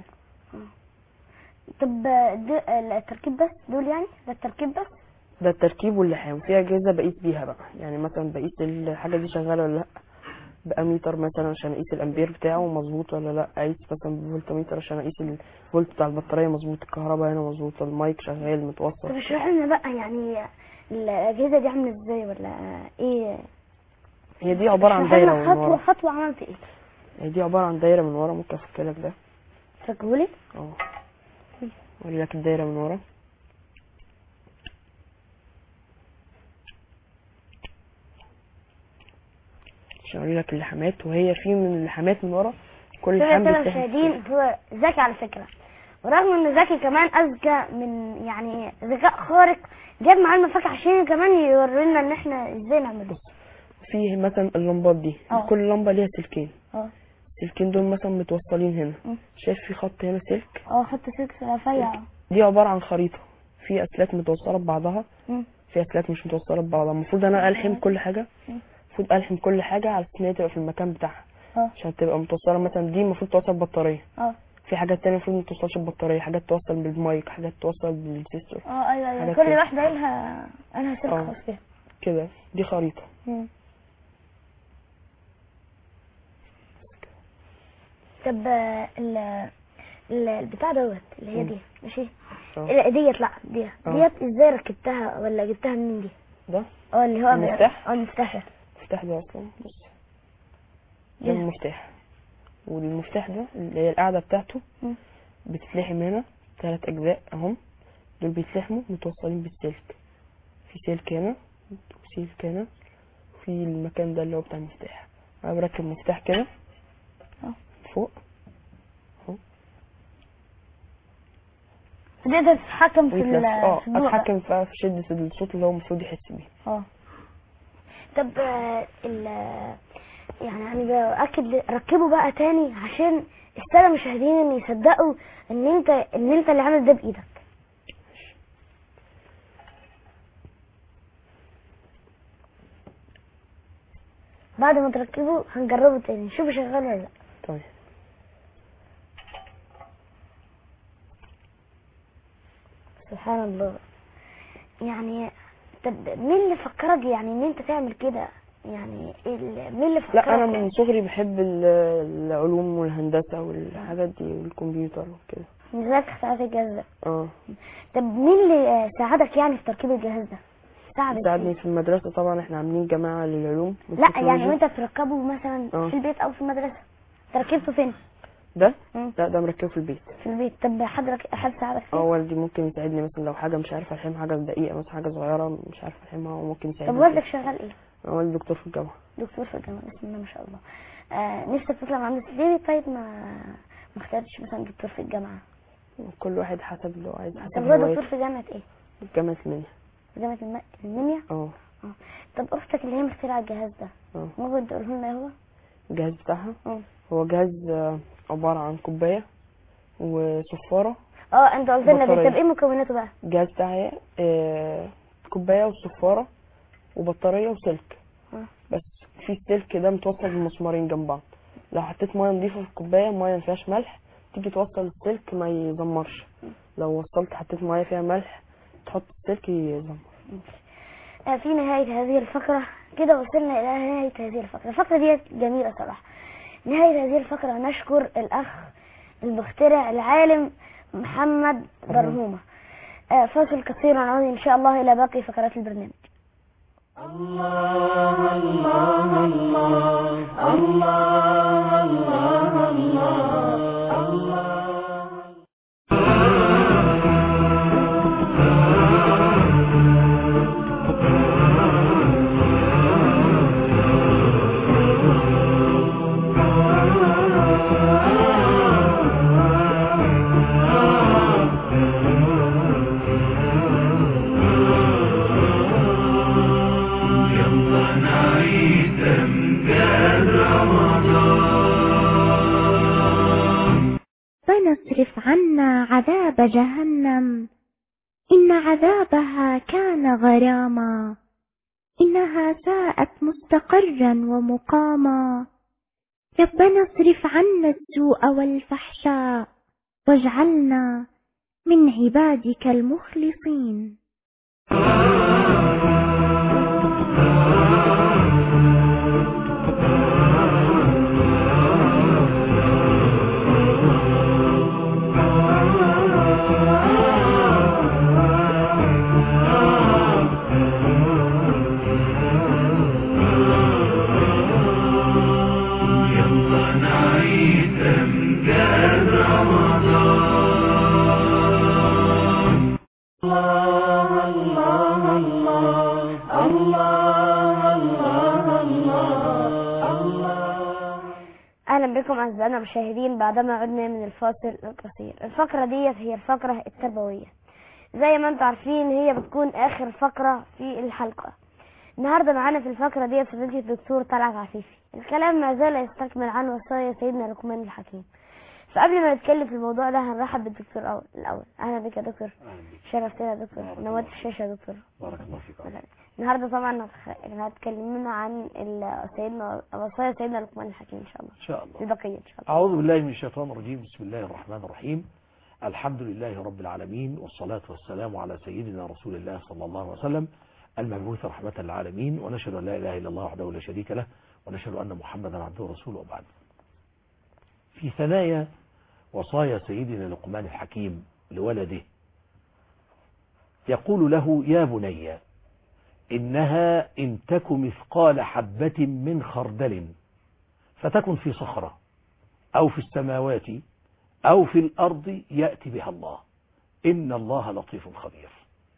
طب ده التركيب بس دول يعني؟ ده التركيب بس؟ ده التركيب واللحام. في أجهزة بقيس بيها بقى، يعني مثلا بقيس الحاجة دي شغالة ولا لأ بأميتر مثلا عشان أقيس الأمبير بتاعه مظبوط ولا لأ، أقيس مثلا بفولتميتر عشان أقيس الفولت بتاع البطارية مظبوط، الكهرباء هنا مظبوطة، المايك شغال متوصل. طب اشرح لنا بقى يعني الاجهزه دي عامله ازاي ولا ايه؟ هي دي عبارة عن اشرح لنا دايرة من خطوه ورا. خطوه عملت ايه؟ هي دي عبارة عن دايرة من ورا، ممكن أفكلك ده. فكهولي. اه أوري لك الدايرة من ورا. عشان أوري لك اللحامات، وهي في من اللحامات من ورا كل لحام كده بيتاخد مشاهدين هو ذكي على فكره، ورغم انه ذكي كمان اذكى من يعني ذكاء خارق، جاب معاه المفك عشان كمان يورينا ان احنا ازاي نعمله. في مثلا اللمبات دي اه. كل لمبة ليها سلكين، اه. السلكين دول مثلا متوصلين هنا. مم. شايف في خط هنا سلك، اه حط سلك رفيع. دي عبارة عن خريطة في أسلاك متوصلة ببعضها، مم. في أسلاك مش متوصلة ببعضها. المفروض أنا ألحم كل حاجة، مم. المفروض ألحم كل حاجة على أساس إن هي تبقى في المكان بتاعها اه. عشان تبقى متوصلة. مثلا دي المفروض توصل ببطارية، اه. في حاجات تانية المفروض متوصلش ببطارية، حاجات توصل بالمايك، حاجات توصل بالسيستر. اه ايوه ايوه حاجات كل كده. واحده لها لها سلك اه. خاص بيها. كده دي خريطة. مم. طب آه، ال ال- البتاع دوت اللي هي مم. دي ماشي. اه. لا، ديت لا دي اه. ديت ازاي ركبتها ولا جبتها منين دي؟ ده اه اللي هو المفتاح؟ اه المفتاح ده. المفتاح ده اصلا بص، ده ده. المفتاح، والمفتاح ده اللي هي القاعدة بتاعته مم. بتتلحم هنا ثلاث أجزاء أهم، دول بيتلحموا متوصلين بالسلك، في سلك هنا وسلك هنا في المكان ده اللي هو بتاع المفتاح. أنا بركب مفتاح كده اه. فوق اهو، تقدر تتحكم في ويتلف ال- اه في الضوء بقى. اتحكم في في شدة الصوت اللي هو المفروض يحس بيه. اه. طب آه، ال يعني يعني باكد ل- ركبه بقى تاني عشان الساده المشاهدين ان يصدقوا ان انت ان انت اللي عامل ده بايدك. بعد ما تركبه هنجربه تاني نشوفه شغال ولا لا. طيب سبحان الله. يعني طب مين اللي فكرك يعني ان انت تعمل كده؟ يعني إيه ال- مين اللي فكرك؟ لا انا من صغري بحب ال- العلوم والهندسة والحاجات دي والكمبيوتر وكده. ازاي ساعات الجهاز ده؟ اه. طب مين اللي آه، ساعدك يعني في تركيب الجهاز ده؟ ساعدك ساعدني فيه؟ في المدرسة طبعا، احنا عاملين جماعة للعلوم لا والتكنولوجيا. يعني وانت بتركبه مثلا اه. في البيت او في المدرسه تركبته فين؟ ده مم. لا ده مركبه في البيت. في البيت. طب حضرتك حد ساعدك فيه؟ اه والدي ممكن يساعدني مثلا لو حاجة مش عارف الحمها، حاجة دقيقة مثلا، حاجة صغيرة مش عارف الحمها، هو ممكن طب يساعدني والدك فيها. شغال ايه؟ اه والدي دكتور في الجامعة. دكتور في الجامعه، بسم الله ما شاء الله. آه نفسك تطلع مهندس ليه؟ طيب ما ما اخترتش مثلا دكتور في الجامعه؟ كل واحد حسب اللي هو عايز، طب حسب هو دكتور هوايته. في جامعه ايه؟ جامعة المنيا. في جامعه الم... المنيا؟ اه. اه. طب اختك اللي هي مخترعه الجهاز ده اه. ممكن تقول لنا ايه هو؟ الجهاز بتاعها اه. هو جهاز آه، عبارة عن كوباية وصفارة. اه انت قلت لنا ده. بطارية. طب ايه مكوناته بقى؟ الجهاز بتاعها آه، كوباية وصفارة وبطارية وسلك. اه. بس في السلك ده متوصل بمسمارين جنب بعض، لو حطيت ميه نضيفه في الكوبايه، ميه ما فيهاش ملح، تيجي توصل السلك ما يزمرش. لو وصلت حطيت ميه فيها ملح تحط السلك يزمر. آه، في نهاية هذه الفقرة كده وصلنا إلى نهاية هذه الفقرة. الفقرة دي جميلة صراحة. نهاية هذه الفقرة نشكر الأخ المخترع العالم محمد برهومة. آه، فاصل قصير ونعود إن شاء الله إلى باقي فقرات البرنامج. الله الله الله الله الله الله الله. فنصرف عنا عذاب جهنم إن عذابها كان غراما إنها ساءت مستقرا ومقاما ربنا اصرف عنا السوء والفحشاء واجعلنا من عبادك المخلصين. أهلا بكم أعزائنا المشاهدين بعدما عدنا من الفاصل القصير. الفقرة دي هي الفقرة التربوية، زي ما انتم عارفين هي بتكون آخر فقرة في الحلقة. النهاردة معانا في الفقرة دي فضيلة الدكتور طلعت عفيفي. الكلام ما زال يستكمل عن وصايا سيدنا لقمان الحكيم. فقبل ما نتكلم في الموضوع ده هنرحب بالدكتور أول الأول. أهلا بك يا دكتور. شرفتنا يا دكتور، نورت الشاشة يا دكتور. بارك الله فيك. النهارده طبعا هتكلمنا عن ال- سيدنا وصايا سيدنا لقمان الحكيم ان شاء الله. إن شاء الله. البقية ان شاء الله. أعوذ بالله من الشيطان الرجيم. بسم الله الرحمن الرحيم. الحمد لله رب العالمين، والصلاة والسلام على سيدنا رسول الله صلى الله عليه وسلم المبعوث رحمة للعالمين، ونشهد أن لا إله إلا الله وحده لا شريك له، ونشهد أن محمدا عبده ورسوله. وبعد. في ثنايا وصايا سيدنا لقمان الحكيم لولده يقول له: يا بني إنها إن تك مثقال حبة من خردل فتكن في صخرة أو في السماوات أو في الأرض يأتي بها الله إن الله لطيف خبير.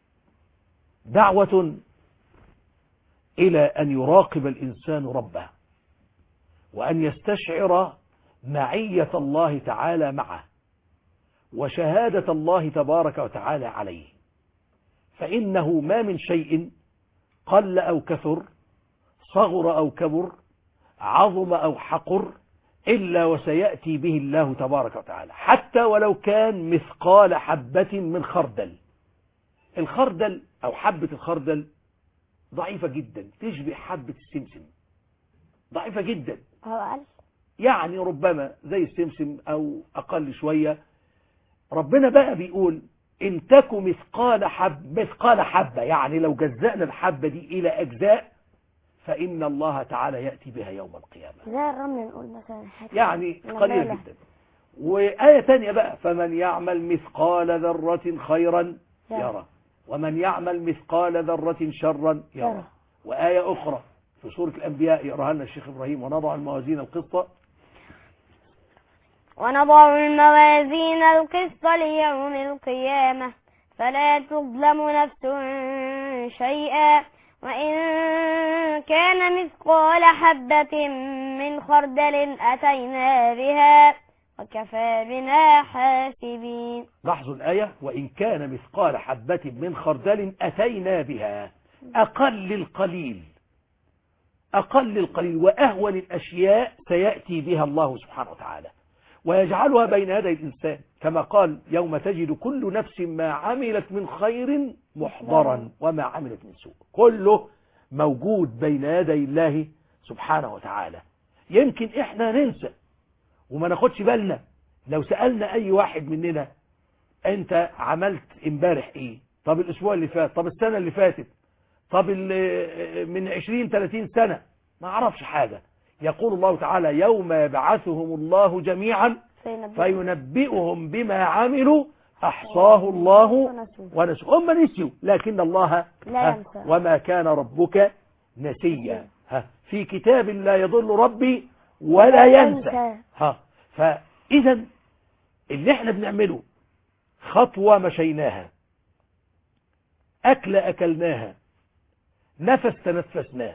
دعوة إلى أن يراقب الإنسان ربه وأن يستشعر معية الله تعالى معه وشهادة الله تبارك وتعالى عليه، فإنه ما من شيء قل أو كثر، صغر أو كبر، عظم أو حقر، إلا وسيأتي به الله تبارك وتعالى، حتى ولو كان مثقال حبة من خردل. الخردل أو حبة الخردل ضعيفة جدا، تشبه حبة السمسم، ضعيفة جدا، يعني ربما زي السمسم أو أقل شوية. ربنا بقى بيقول إن تك مثقال حب مثقال حبة، يعني لو جزأنا الحبة دي إلى أجزاء فإن الله تعالى يأتي بها يوم القيامة. زي الرمل نقول مثلا يعني قليل جدا. وآية تانية بقى: فمن يعمل مثقال ذرة خيرا يرى ومن يعمل مثقال ذرة شرا يرى. وآية أخرى في سورة الأنبياء يقراها لنا الشيخ إبراهيم: ونضع الموازين القسط ونضع الموازين القسط ليوم القيامة فلا تظلم نفس شيئا وإن كان مثقال حبة من خردل أتينا بها وكفى بنا حاسبين. لاحظوا الآية: وإن كان مثقال حبة من خردل أتينا بها. أقل القليل أقل القليل وأهون الأشياء سيأتي بها الله سبحانه وتعالى ويجعلها بين يدي الإنسان، كما قال: يوم تجد كل نفس ما عملت من خير محضرا وما عملت من سوء. كله موجود بين يدي الله سبحانه وتعالى. يمكن إحنا ننسى وما ناخدش بالنا. لو سألنا أي واحد مننا: أنت عملت امبارح إيه؟ طب الأسبوع اللي فات؟ طب السنة اللي فاتت؟ طب من عشرين ثلاثين سنة؟ ما عرفش حاجة. يقول الله تعالى: يوم يبعثهم الله جميعا فينبئهم بما عملوا أحصاه الله ونسوه. هم نسيوا لكن الله لا ينسى. وما كان ربك نسيا. في كتاب لا يضل ربي ولا ينسى. ها فإذا اللي احنا بنعمله خطوة مشيناها، أكل أكلناها، نفس تنفسناه،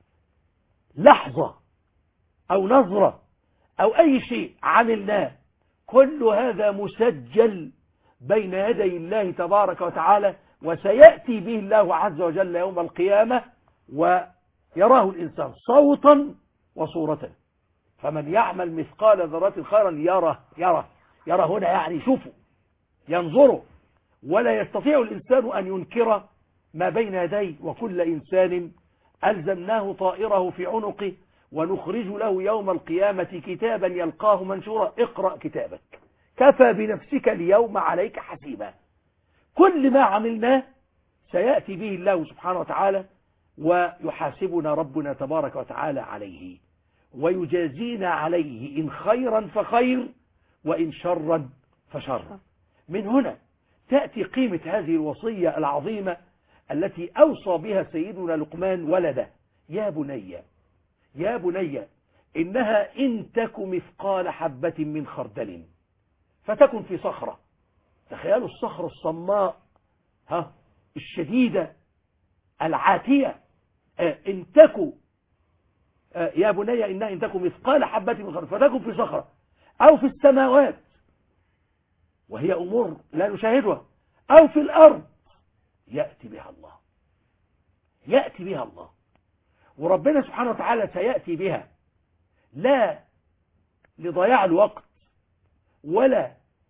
لحظة أو نظرة أو أي شيء عملناه، كل هذا مسجل بين يدي الله تبارك وتعالى وسيأتي به الله عز وجل يوم القيامة ويراه الإنسان صوتا وصورة. فمن يعمل مثقال ذرة خيرا يرى يرى يرى هنا يعني شوفوا، ينظروا، ولا يستطيع الإنسان أن ينكر ما بين يديه. وكل إنسان ألزمناه طائره في عنقه ونخرج له يوم القيامة كتابا يلقاه منشورا اقرأ كتابك كفى بنفسك اليوم عليك حسيبا. كل ما عملناه سيأتي به الله سبحانه وتعالى ويحاسبنا ربنا تبارك وتعالى عليه ويجازينا عليه، إن خيرا فخير وإن شرا فشر. من هنا تأتي قيمة هذه الوصية العظيمة التي أوصى بها سيدنا لقمان ولده: يا بني يا بني إنها إن تك مثقال حبة من خردل فتكن في صخرة. تخيلوا الصخرة الصماء ها الشديدة العاتية. إن تك يا بني إنها إن تك مثقال حبة من خردل فتكن في صخرة أو في السماوات وهي أمور لا نشاهدها أو في الأرض يأتي بها الله يأتي بها الله. وربنا سبحانه وتعالى سيأتي بها لا لضياع الوقت ولا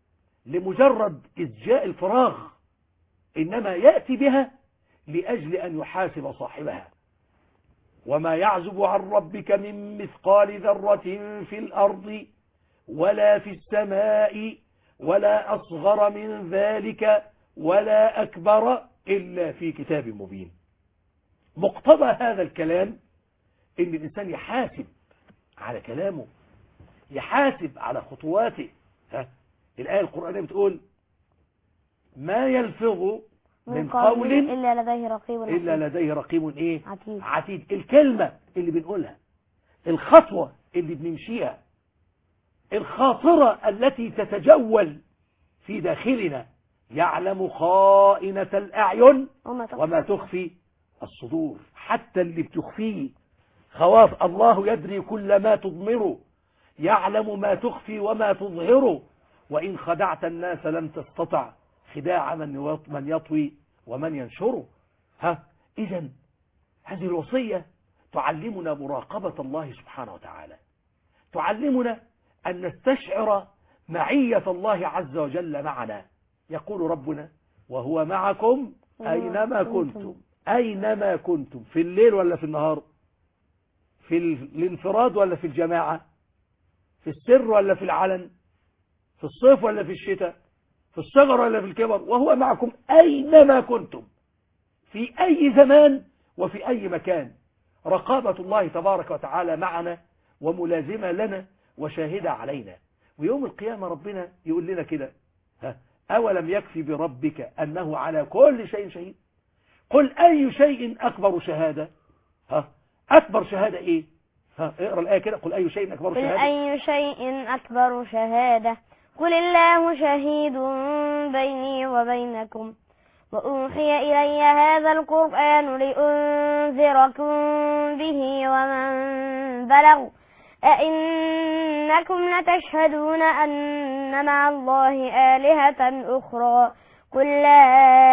لمجرد إسجاء الفراغ، إنما يأتي بها لأجل أن يحاسب صاحبها. وما يعزب عن ربك من مثقال ذرة في الأرض ولا في السماء ولا أصغر من ذلك ولا أكبر إلا في كتاب مبين. مقتضى هذا الكلام إن الإنسان يحاسب على كلامه، يحاسب على خطواته. ها الآية القرآنية بتقول ما يلفظ من قول إلا لديه رقيب إلا لديه رقيب إيه؟ عتيد. عتيد. الكلمة اللي بنقولها، الخطوة اللي بنمشيها، الخاطرة التي تتجول في داخلنا، يعلم خائنة الأعين وما تخفي الصدور. حتى اللي بتخفيه خواف الله يدري كل ما تضمره، يعلم ما تخفي وما تظهره. وإن خدعت الناس لم تستطع خداع من يطوي ومن ينشره. ها إذن هذه الوصية تعلمنا مراقبة الله سبحانه وتعالى، تعلمنا أن نستشعر معية الله عز وجل معنا. يقول ربنا وهو معكم أينما كنتم. أينما كنتم، في الليل ولا في النهار، في الانفراد ولا في الجماعة، في السر ولا في العلن، في الصيف ولا في الشتاء، في الصغر ولا في الكبر، وهو معكم أينما كنتم، في أي زمان وفي أي مكان. رقابة الله تبارك وتعالى معنا وملازمة لنا وشاهدة علينا. ويوم القيامة ربنا يقول لنا كده ها أولم يكفي بربك أنه على كل شيء شهيد. قل أي شيء أكبر شهادة. ها أكبر شهادة إيه؟ ها اقرأ الآية كده. قل أي شيء أكبر شهادة. قل أي شيء أكبر شهادة قل الله شهيد بيني وبينكم وأوحي إلي هذا القرآن لأنذركم به ومن بلغ أئنكم لتشهدون أن مع الله آلهة أخرى قل لا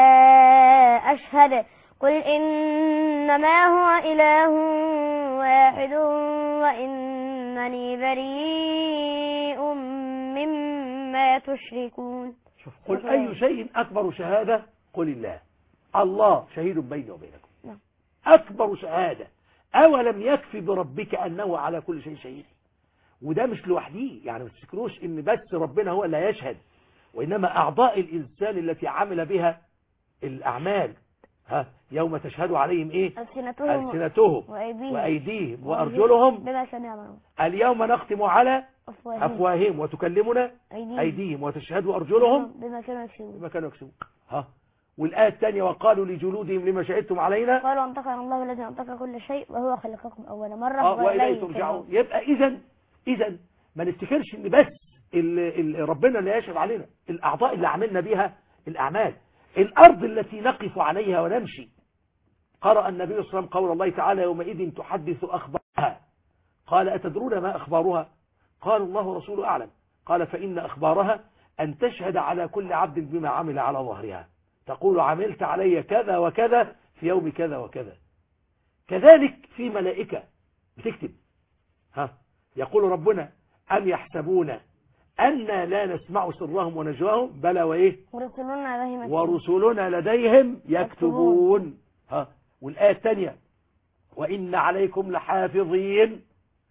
أشهد قل إنما هو إله واحد وإنني بريء مما تشركون. شوف قل أي شيء أكبر شهادة قل الله. الله شهيد بيني وبينكم. نعم. أكبر شهادة. أولم يكفي بربك أنه على كل شيء شهيد. وده مش لوحديه، يعني ما تفكروش إن بس ربنا هو اللي يشهد، وإنما أعضاء الإنسان التي عمل بها الأعمال ها يوم تشهد عليهم إيه؟ ألسنتهم, ألسنتهم وأيديهم, وأيديهم وأرجلهم بما كانوا يعملون. اليوم نختم على أفواههم, أفواههم وتكلمنا أيديهم, أيديهم وتشهد أرجلهم بما كانوا يكسبون. بما كانوا يكسبون. ها والآية الثانية وقالوا لجلودهم لما شهدتم علينا قالوا أنطقنا الله الذي أنطق كل شيء وهو خلقكم أول مرة آه وإليه ترجعون. يبقى إذا إذا ما نفتكرش إن بس ال ال ربنا اللي يشهد علينا، الأعضاء اللي عملنا بها الأعمال، الأرض التي نقف عليها ونمشي. قرأ النبي صلى الله عليه وسلم قول الله تعالى يومئذ تحدث أخبارها. قال أتدرون ما أخبارها؟ قال الله ورسوله أعلم. قال فإن أخبارها أن تشهد على كل عبد بما عمل على ظهرها، تقول عملت علي كذا وكذا في يوم كذا وكذا. كذلك في ملائكة بتكتب. ها يقول ربنا أم يحسبون أن لا نسمع سرهم ونجواهم بلى وإيه ورسلنا لديهم ورسلنا لديهم يكتبون. ها والآية الثانية وإن عليكم لحافظين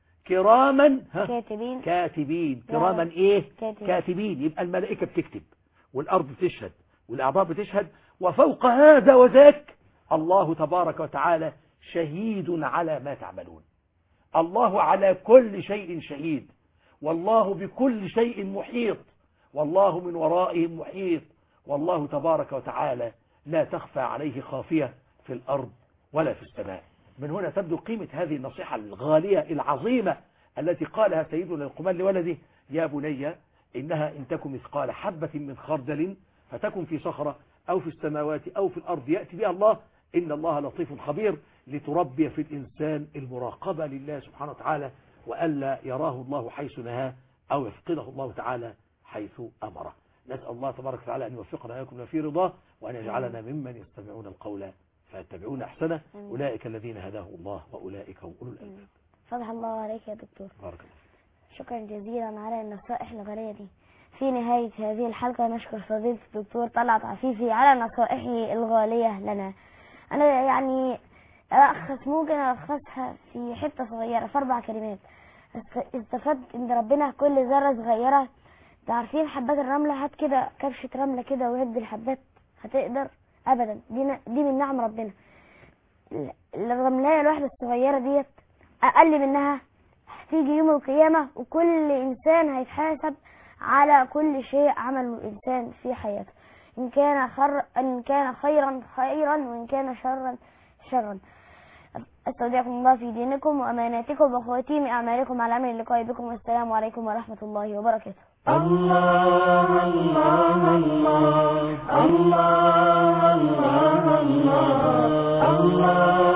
كراما كاتبين كاتبين كراما إيه كاتبين. كاتبين. يبقى الملائكة بتكتب والأرض تشهد والأعضاء بتشهد، وفوق هذا وذاك الله تبارك وتعالى شهيد على ما تعملون. الله على كل شيء شهيد، والله بكل شيء محيط، والله من ورائهم محيط، والله تبارك وتعالى لا تخفى عليه خافية في الأرض ولا في السماء. من هنا تبدو قيمة هذه النصيحة الغالية العظيمة التي قالها سيدنا لقمان لولده يا بني إنها إن تكن مثقال حبة من خردل فتكن في صخرة أو في السماوات أو في الأرض يأتي بها الله إن الله لطيف خبير، لتربي في الإنسان المراقبة لله سبحانه وتعالى، وألا يراه الله حيث نهاه أو يفقده الله تعالى حيث أمره. نسأل الله تبارك وتعالى أن يوفقنا إياكم في رضاه، وأن يجعلنا ممن يستمعون القول فيتبعون أحسنه. أولئك الذين هداهم الله وأولئك هم أولو الألباب. فتح الله عليك يا دكتور. بارك الله. شكرا جزيلا على النصائح الغالية دي. في نهاية هذه الحلقة نشكر فضيلة الدكتور طلعت عفيفي على نصائحه الغالية لنا. أنا يعني ألخص ممكن ألخصها في حتة صغيرة في أربع كلمات. استفدت إن ربنا كل ذرة صغيرة، تعرفين حبات الرملة، هات كده كبشة رملة كده وهد الحبات هتقدر أبدا، دي دي من نعم ربنا. الرملاية الواحدة الصغيرة ديت أقل منها هتيجي يوم القيامة وكل إنسان هيتحاسب على كل شيء عمله الإنسان في حياته، إن كان خر إن كان خيرا خيرا وإن كان شرا شرا. أستودعكم الله في دينكم وأماناتكم وخواتيم أعمالكم على عمل اللقاء بكم، والسلام عليكم ورحمة الله وبركاته. الله الله الله الله الله الله الله